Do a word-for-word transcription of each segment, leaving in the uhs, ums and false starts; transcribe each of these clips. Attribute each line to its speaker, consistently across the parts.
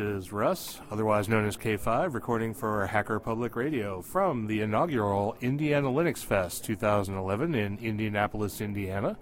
Speaker 1: is Russ, otherwise known as K five, recording for Hacker Public Radio from the inaugural Indiana Linux Fest twenty eleven in Indianapolis, Indiana.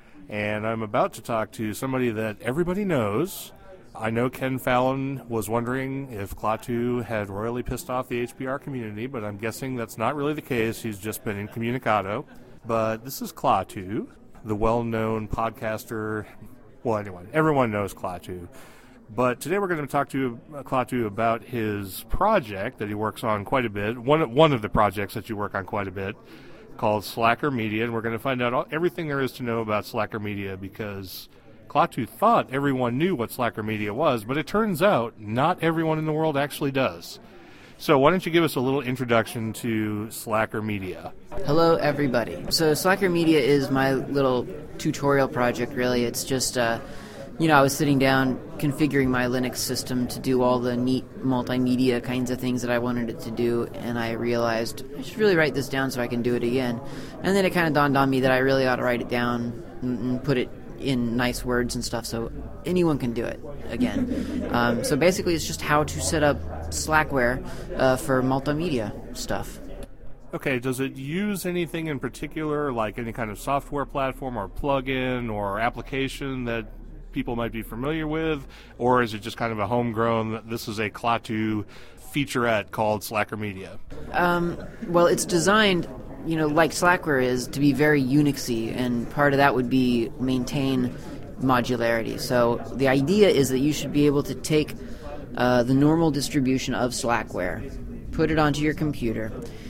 Speaker 1: And I'm about to talk to somebody that everybody knows. I know Ken Fallon was wondering if Klaatu had royally pissed off the H P R community, but I'm guessing that's not really the case. He's just been incommunicado. But this is Klaatu, the well-known podcaster. Well, anyway, everyone knows Klaatu. But today we're going to talk to Klaatu about his project that he works on quite a bit, one, one of the projects that you work on quite a bit, called Slacker Media, and we're going to find out all, everything there is to know about Slacker Media, because Klaatu thought everyone knew what Slacker Media was, but it turns out not everyone in the world actually does. So why don't you give us a little introduction to Slacker Media?
Speaker 2: Hello, everybody. So Slacker Media is my little tutorial project, really. It's just, uh, you know, I was sitting down configuring my Linux system to do all the neat multimedia kinds of things that I wanted it to do, and I realized I should really write this down so I can do it again. And then it kind of dawned on me that I really ought to write it down and put it in nice words and stuff so anyone can do it again. Um, so basically it's just how to set up Slackware uh, for multimedia stuff.
Speaker 1: Okay, does it use anything in particular, like any kind of software platform or plugin or application that people might be familiar with, or is it just kind of a homegrown, this is a Klaatu featurette called Slacker Media?
Speaker 2: Um, well, it's designed, you know, like Slackware is, to be very Unixy, and part of that would be maintain modularity. So the idea is that you should be able to take uh, the normal distribution of Slackware, put it onto your computer,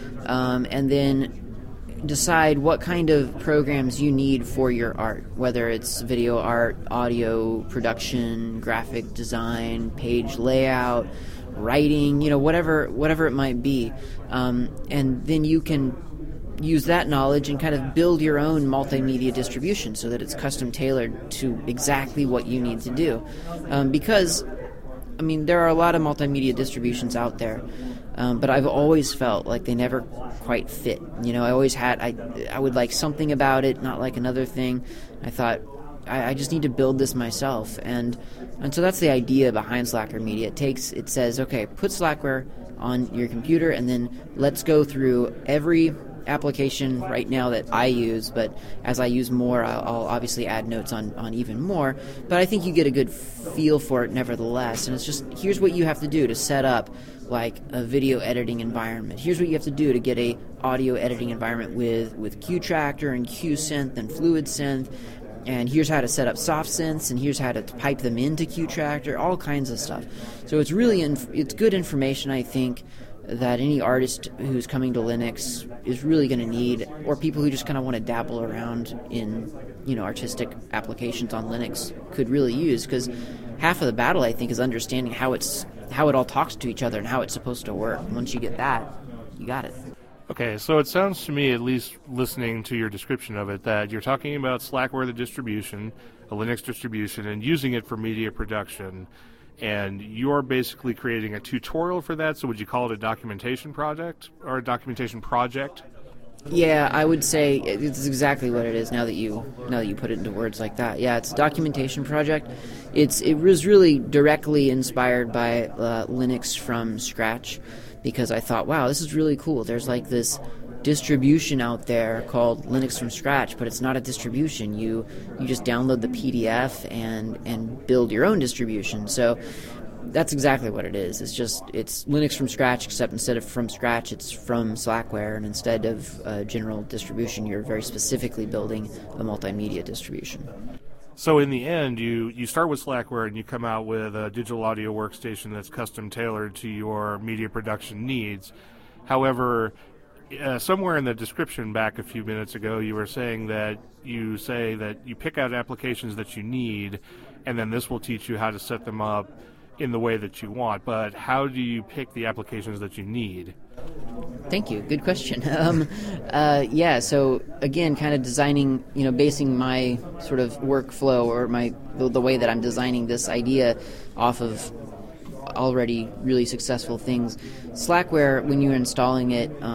Speaker 2: um, and then decide what kind of programs you need for your art, whether it's video art, audio production, graphic design, page layout, writing, you know, whatever whatever it might be. Um, and then you can use that knowledge and kind of build your own multimedia distribution so that it's custom tailored to exactly what you need to do. Um, because, I mean, there are a lot of multimedia distributions out there, um, but I've always felt like they never quite fit. You know, I always had, I, I would like something about it, not like another thing. I thought, I, I just need to build this myself. And and so that's the idea behind Slacker Media. It takes, it says, okay, put Slackware on your computer, and then let's go through every application right now that I use, but as I use more, I'll, I'll obviously add notes on, on even more. But I think you get a good feel for it nevertheless. And it's just, here's what you have to do to set up like a video editing environment. Here's what you have to do to get a audio editing environment with, with QTractor and QSynth and FluidSynth. And here's how to set up soft synths, and here's how to pipe them into QTractor, all kinds of stuff. So it's really, inf- it's good information, I think, that any artist who's coming to Linux is really going to need, or people who just kind of want to dabble around in, you know, artistic applications on Linux could really use, because half of the battle, I think, is understanding how it's how it all talks to each other and how it's supposed to work. And once you get that, you got it.
Speaker 1: Okay, so it sounds to me, at least listening to your description of it, that you're talking about Slackware, the distribution, a Linux distribution, and using it for media production. And you're basically creating a tutorial for that, so would you call it a documentation project or a documentation project?
Speaker 2: Yeah, I would say it's exactly what it is now that you now that you put it into words like that. Yeah, it's a documentation project. It's it was really directly inspired by uh, Linux from scratch, because I thought, wow, this is really cool. There's like this distribution out there called Linux from scratch, but it's not a distribution. You you just download the P D F and and build your own distribution. So that's exactly what it is. It's just it's Linux from scratch, except instead of from scratch, it's from Slackware, and instead of a general distribution, you're very specifically building a multimedia distribution.
Speaker 1: So in the end, you, you start with Slackware and you come out with a digital audio workstation that's custom tailored to your media production needs. However, Uh, somewhere in the description back a few minutes ago, you were saying that you say that you pick out applications that you need, and then this will teach you how to set them up in the way that you want. But how do you pick the applications that you need?
Speaker 2: Thank you. Good question. Um, uh, yeah, so again, kind of designing, you know, basing my sort of workflow or my the, the way that I'm designing this idea off of already really successful things. Slackware, when you're installing it, um,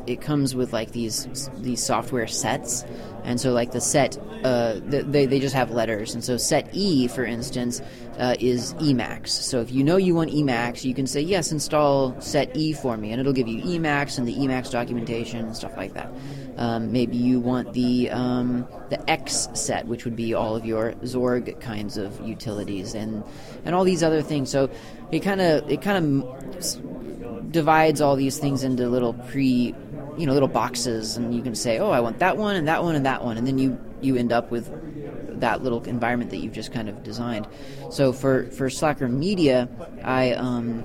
Speaker 2: it comes with like these these software sets, and so like the set uh, they they just have letters, and so set E, for instance, uh, is Emacs. So if you know you want Emacs, you can say yes, install set E for me, and it'll give you Emacs and the Emacs documentation and stuff like that. Um, maybe you want the um, the X set, which would be all of your Zorg kinds of utilities and and all these other things. So it kind of it kind of divides all these things into little pre, you know, little boxes, and you can say, oh, I want that one and that one and that one, and then you you end up with that little environment that you've just kind of designed. So for for Slacker Media, I um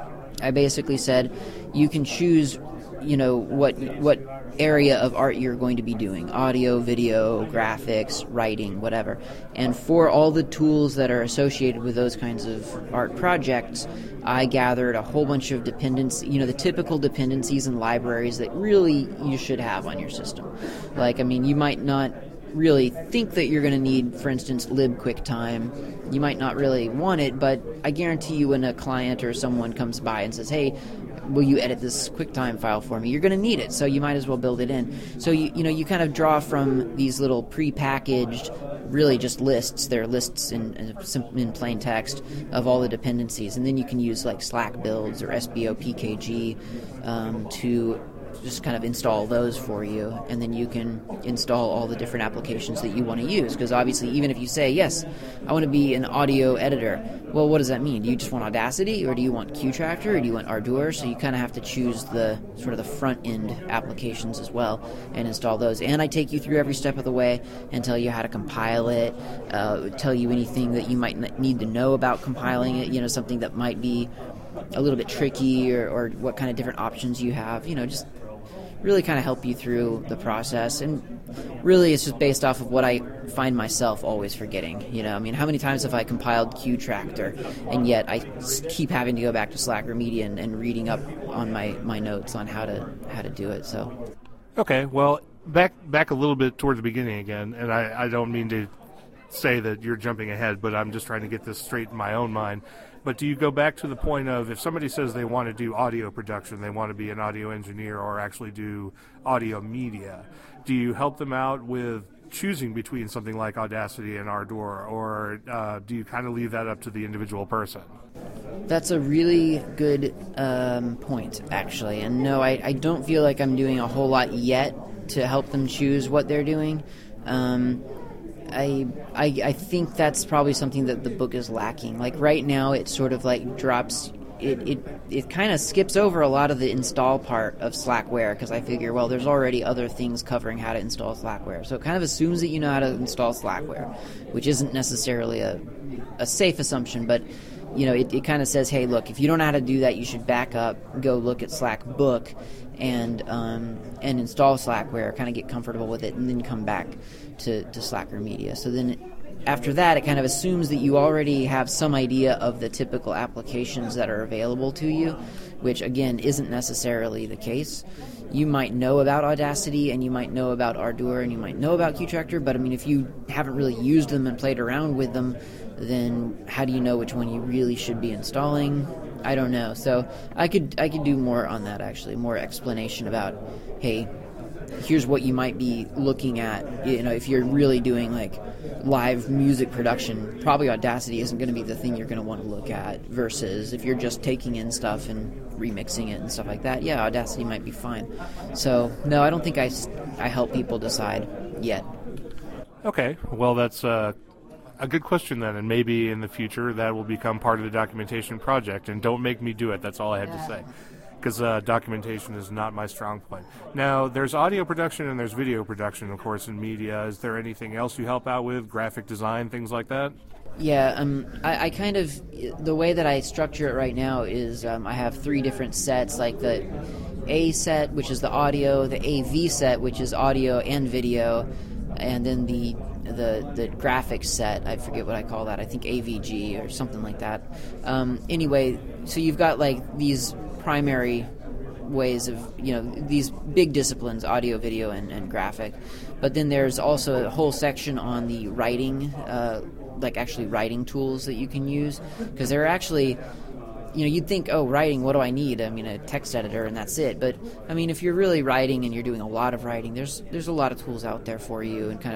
Speaker 2: I basically said you can choose, you know, what what area of art you're going to be doing: audio, video, graphics, writing, whatever. And for all the tools that are associated with those kinds of art projects, I gathered a whole bunch of dependencies, you know, the typical dependencies and libraries that really you should have on your system. Like, I mean, you might not really think that you're going to need, for instance, libQuickTime. You might not really want it, but I guarantee you when a client or someone comes by and says, hey, will you edit this QuickTime file for me? You're going to need it, so you might as well build it in. So you you know you kind of draw from these little pre-packaged, really just lists. They're lists in in plain text of all the dependencies, and then you can use like Slack builds or S B O P K G um, to just kind of install those for you, and then you can install all the different applications that you want to use. Because obviously, even if you say, yes, I want to be an audio editor, well, what does that mean? Do you just want Audacity, or do you want QTractor, or do you want Ardour? So you kind of have to choose the sort of the front-end applications as well and install those. And I take you through every step of the way and tell you how to compile it, uh, tell you anything that you might need to know about compiling it, you know, something that might be a little bit tricky, or, or what kind of different options you have, you know, just really kind of help you through the process. And really it's just based off of what I find myself always forgetting. You know, I mean, how many times have I compiled QTractor, and yet I keep having to go back to Slacker Media and, and reading up on my, my notes on how to how to do it. So
Speaker 1: okay, well, back back a little bit towards the beginning again, and I, I don't mean to say that you're jumping ahead, but I'm just trying to get this straight in my own mind. But do you go back to the point of, if somebody says they want to do audio production, they want to be an audio engineer or actually do audio media, do you help them out with choosing between something like Audacity and Ardour, or uh, do you kind of leave that up to the individual person?
Speaker 2: That's a really good um, point, actually. And no, I, I don't feel like I'm doing a whole lot yet to help them choose what they're doing. Um, I, I I think that's probably something that the book is lacking. Like right now, it sort of like drops, it it, it kind of skips over a lot of the install part of Slackware, because I figure, well, there's already other things covering how to install Slackware. So it kind of assumes that you know how to install Slackware, which isn't necessarily a a safe assumption, but you know, it, it kind of says, hey, look, if you don't know how to do that, you should back up, go look at Slack book, and um, and install Slackware, kind of get comfortable with it, and then come back to, to Slacker Media. So then after that, it kind of assumes that you already have some idea of the typical applications that are available to you, which, again, isn't necessarily the case. You might know about Audacity, and you might know about Ardour, and you might know about QTractor, but, I mean, if you haven't really used them and played around with them, then how do you know which one you really should be installing? I don't know. So I could I could do more on that, actually, more explanation about, hey, here's what you might be looking at. You know, if you're really doing like live music production, probably Audacity isn't going to be the thing you're going to want to look at, versus if you're just taking in stuff and remixing it and stuff like that, yeah, Audacity might be fine. So no, I don't think I, I help people decide yet.
Speaker 1: Okay, well, that's uh, a good question then, and maybe in the future that will become part of the documentation project. And don't make me do it, that's all I have to say, because uh, documentation is not my strong point. Now, there's audio production and there's video production, of course, in media. Is there anything else you help out with, graphic design, things like that?
Speaker 2: Yeah, um, I, I kind of, the way that I structure it right now is um, I have three different sets, like the A set, which is the audio, the A V set, which is audio and video, and then the the the graphics set, I forget what I call that, I think A V G or something like that. Um, anyway, so you've got like these primary ways of, you know, these big disciplines, audio, video, and, and graphic. But then there's also a whole section on the writing, uh, like actually writing tools that you can use, because there are actually, you know, you'd think, oh, writing, what do I need? I mean, a text editor, and that's it. But, I mean, if you're really writing and you're doing a lot of writing, there's there's a lot of tools out there for you and kind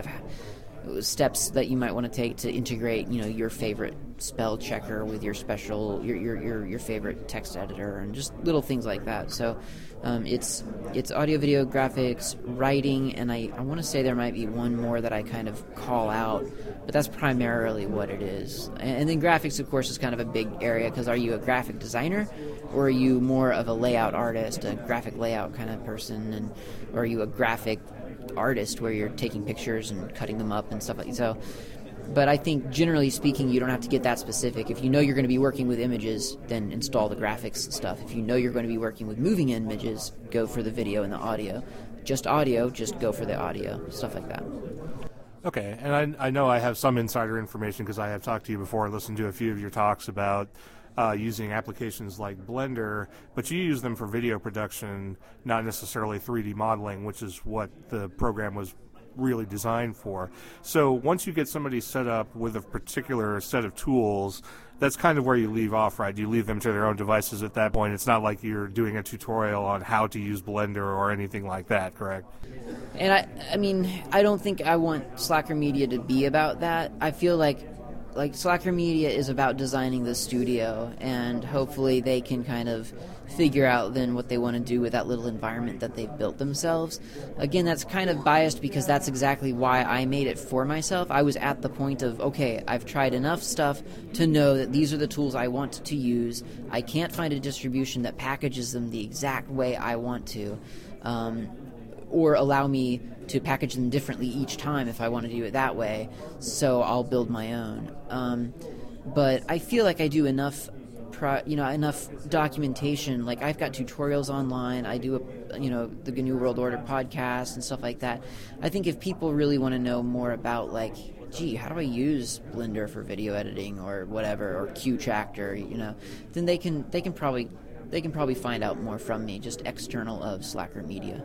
Speaker 2: of steps that you might want to take to integrate, you know, your favorite spell checker with your special, your your your, your favorite text editor, and just little things like that. So um, it's it's audio, video, graphics, writing, and I, I want to say there might be one more that I kind of call out, but that's primarily what it is. And, and then graphics, of course, is kind of a big area, because are you a graphic designer, or are you more of a layout artist, a graphic layout kind of person, and or are you a graphic artist where you're taking pictures and cutting them up and stuff like that. So, but I think generally speaking, you don't have to get that specific. If you know you're going to be working with images, then install the graphics stuff. If you know you're going to be working with moving images, go for the video and the audio. Just audio, just go for the audio, stuff like that.
Speaker 1: Okay, and I, I know I have some insider information because I have talked to you before and listened to a few of your talks about Uh, using applications like Blender, but you use them for video production, not necessarily three D modeling, which is what the program was really designed for. So once you get somebody set up with a particular set of tools, that's kind of where you leave off, right? You leave them to their own devices at that point. It's not like you're doing a tutorial on how to use Blender or anything like that, correct?
Speaker 2: And I, I mean, I don't think I want Slacker Media to be about that. I feel like Like Slacker Media is about designing the studio, and hopefully they can kind of figure out then what they want to do with that little environment that they've built themselves. Again, that's kind of biased because that's exactly why I made it for myself. I was at the point of, okay, I've tried enough stuff to know that these are the tools I want to use. I can't find a distribution that packages them the exact way I want to, um, or allow me to package them differently each time if I want to do it that way, so I'll build my own. Um, but I feel like I do enough, pro, you know, enough documentation. Like, I've got tutorials online. I do, a, you know, the G N U World Order podcast and stuff like that. I think if people really want to know more about, like, gee, how do I use Blender for video editing or whatever, or Q-Tractor, you know, then they can they can probably they can probably find out more from me, just external of Slacker Media.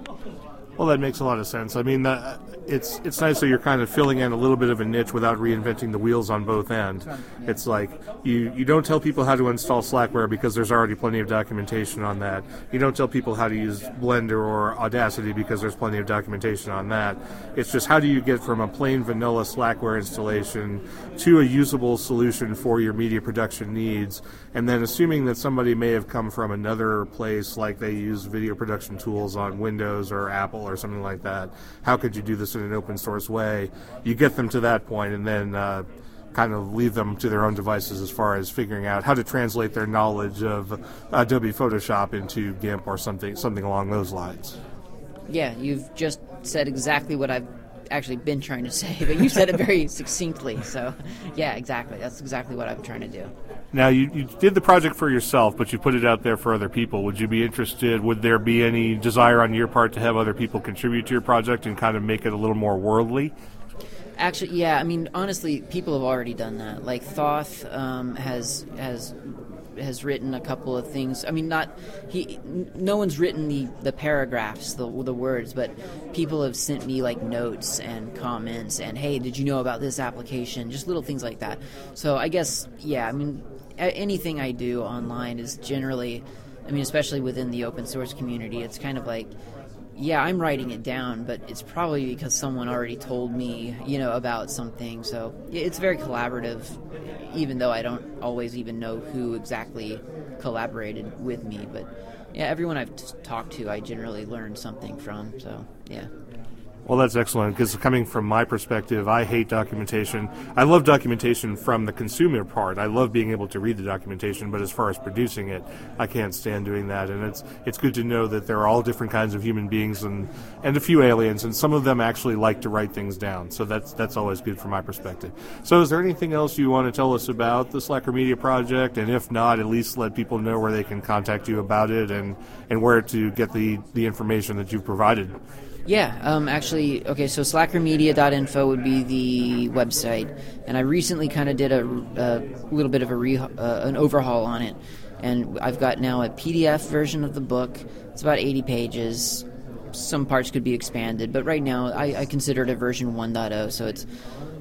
Speaker 1: Well, that makes a lot of sense. I mean, uh, it's it's nice that you're kind of filling in a little bit of a niche without reinventing the wheels on both ends. Yeah. It's like you, you don't tell people how to install Slackware because there's already plenty of documentation on that. You don't tell people how to use Blender or Audacity because there's plenty of documentation on that. It's just how do you get from a plain vanilla Slackware installation to a usable solution for your media production needs, and then assuming that somebody may have come from another place, like they use video production tools on Windows or Apple or something like that. How could you do this in an open source way? You get them to that point and then uh, kind of leave them to their own devices as far as figuring out how to translate their knowledge of Adobe Photoshop into GIMP or something something along those lines.
Speaker 2: Yeah, you've just said exactly what I've actually been trying to say, but you said it very succinctly. So, yeah, exactly. That's exactly what I'm trying to do.
Speaker 1: Now, you, you did the project for yourself, but you put it out there for other people. Would you be interested, would there be any desire on your part to have other people contribute to your project and kind of make it a little more worldly?
Speaker 2: Actually, yeah, I mean, honestly, people have already done that. Like, Thoth um, has has has written a couple of things. I mean, not he. No one's written the, the paragraphs, the the words, but people have sent me like notes and comments and, hey, did you know about this application? Just little things like that. So I guess, yeah, I mean, anything I do online is generally, I mean, especially within the open source community, it's kind of like, yeah, I'm writing it down, but it's probably because someone already told me, you know, about something. So it's very collaborative, even though I don't always even know who exactly collaborated with me. But yeah, everyone I've t- talked to, I generally learn something from. So yeah.
Speaker 1: Well, that's excellent, because coming from my perspective, I hate documentation. I love documentation from the consumer part. I love being able to read the documentation, but as far as producing it, I can't stand doing that. And it's it's good to know that there are all different kinds of human beings and, and a few aliens, and some of them actually like to write things down. So that's that's always good from my perspective. So is there anything else you want to tell us about the Slacker Media Project? And if not, at least let people know where they can contact you about it and, and where to get the, the information that you've provided.
Speaker 2: Yeah, um, actually, okay, so slacker media dot info would be the website, and I recently kind of did a, a little bit of a re, uh, an overhaul on it, and I've got now a P D F version of the book. It's about eighty pages. Some parts could be expanded, but right now I, I consider it a version one point oh, so it's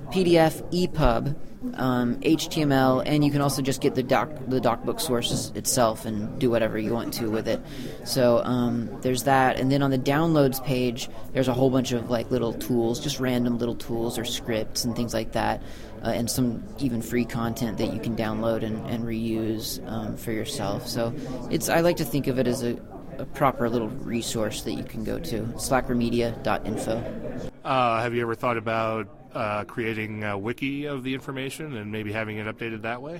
Speaker 2: P D F, E P U B, um, H T M L, and you can also just get the doc the DocBook sources itself and do whatever you want to with it. So um, there's that, and then on the downloads page, there's a whole bunch of like little tools, just random little tools or scripts and things like that, uh, and some even free content that you can download and, and reuse um, for yourself. So it's I like to think of it as a, a proper little resource that you can go to, slackermedia dot info.
Speaker 1: Uh, have you ever thought about uh, creating a wiki of the information and maybe having it updated that way?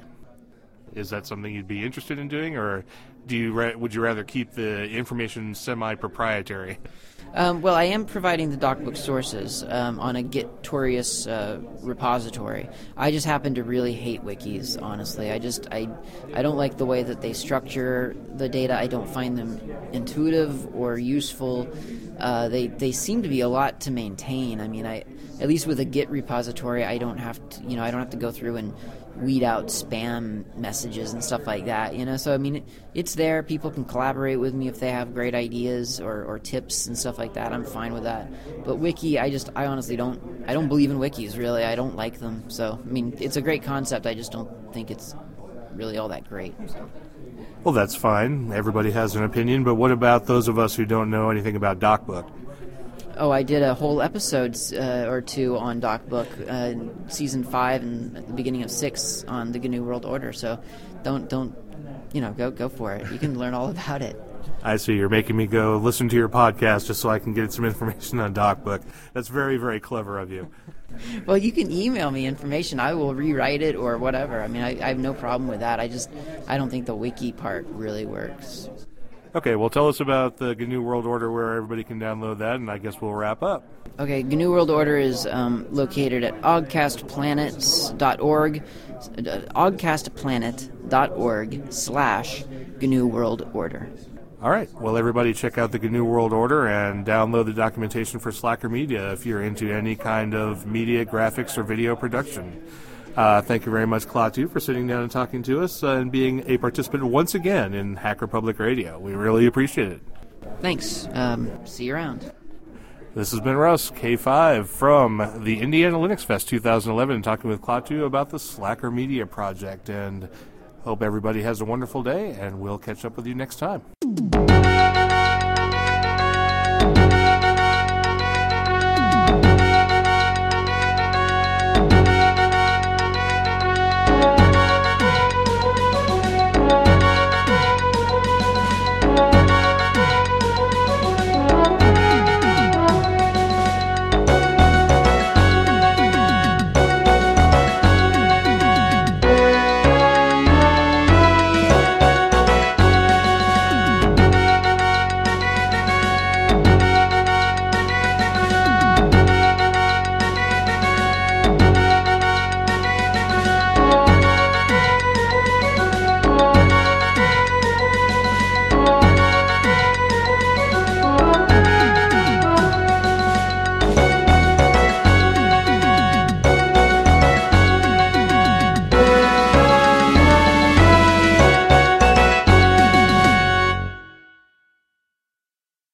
Speaker 1: Is that something you'd be interested in doing, or do you ra- would you rather keep the information semi-proprietary?
Speaker 2: Um, well, I am providing the DocBook sources um, on a Gitorious uh, repository. I just happen to really hate wikis, honestly. I just I I don't like the way that they structure the data. I don't find them intuitive or useful. Uh, they they seem to be a lot to maintain. I mean, I at least with a Git repository, I don't have to you know I don't have to go through and weed out spam messages and stuff like that, you know. So I mean, it, it's there. People can collaborate with me if they have great ideas or, or tips and stuff like that. I'm fine with that. But wiki, I just, I honestly don't, I don't believe in wikis. Really, I don't like them. So I mean, it's a great concept. I just don't think it's really all that great. So.
Speaker 1: Well, that's fine. Everybody has an opinion. But what about those of us who don't know anything about DocBook?
Speaker 2: Oh, I did a whole episode uh, or two on DocBook, uh, season five and at the beginning of six on the G N U World Order. So, don't don't you know go go for it. You can learn all about it.
Speaker 1: I see. You're making me go listen to your podcast just so I can get some information on DocBook. That's very, very clever of you.
Speaker 2: Well, you can email me information. I will rewrite it or whatever. I mean, I, I have no problem with that. I just I don't think the wiki part really works.
Speaker 1: Okay, well, tell us about the G N U World Order, where everybody can download that, and I guess we'll wrap up.
Speaker 2: Okay, G N U World Order is um, located at ogcastplanets dot org, ogcastplanet dot org slash G N U World Order.
Speaker 1: All right, well, everybody check out the G N U World Order and download the documentation for Slacker Media if you're into any kind of media, graphics, or video production. Uh, thank you very much, Klaatu, for sitting down and talking to us uh, and being a participant once again in Hacker Public Radio. We really appreciate it.
Speaker 2: Thanks. Um, see you around.
Speaker 1: This has been Russ, K five, from the Indiana Linux Fest twenty eleven, talking with Klaatu about the Slacker Media Project. And hope everybody has a wonderful day, and we'll catch up with you next time.